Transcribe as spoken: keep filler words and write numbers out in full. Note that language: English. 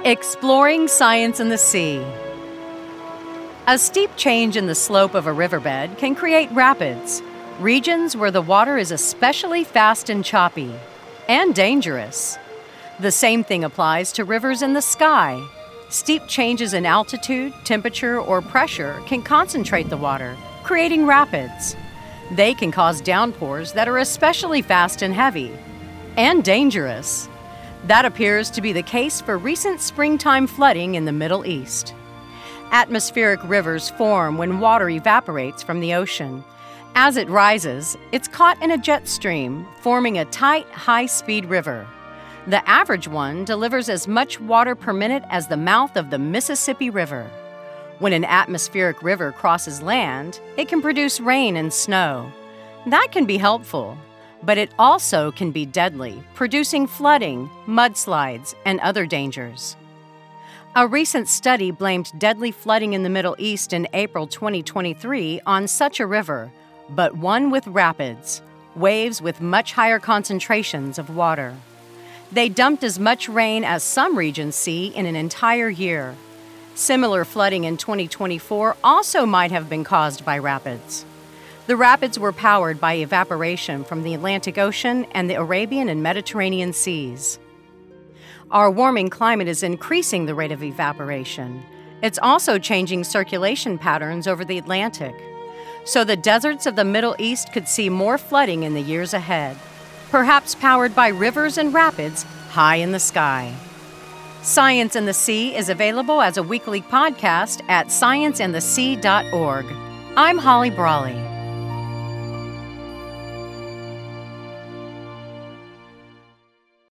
Exploring Science in the Sea. A steep change in the slope of a riverbed can create rapids, regions where the water is especially fast and choppy, and dangerous. The same thing applies to rivers in the sky. Steep changes in altitude, temperature, or pressure can concentrate the water, creating rapids. They can cause downpours that are especially fast and heavy, and dangerous. That appears to be the case for recent springtime flooding in the Middle East. Atmospheric rivers form when water evaporates from the ocean. As it rises, it's caught in a jet stream, forming a tight, high-speed river. The average one delivers as much water per minute as the mouth of the Mississippi River. When an atmospheric river crosses land, it can produce rain and snow. That can be helpful, but it also can be deadly, producing flooding, mudslides, and other dangers. A recent study blamed deadly flooding in the Middle East in April twenty twenty-three on such a river, but one with rapids, waves with much higher concentrations of water. They dumped as much rain as some regions see in an entire year. Similar flooding in twenty twenty-four also might have been caused by rapids. The rapids were powered by evaporation from the Atlantic Ocean and the Arabian and Mediterranean seas. Our warming climate is increasing the rate of evaporation. It's also changing circulation patterns over the Atlantic. So the deserts of the Middle East could see more flooding in the years ahead, perhaps powered by rivers and rapids high in the sky. Science in the Sea is available as a weekly podcast at science in the sea dot org. I'm Holly Brawley.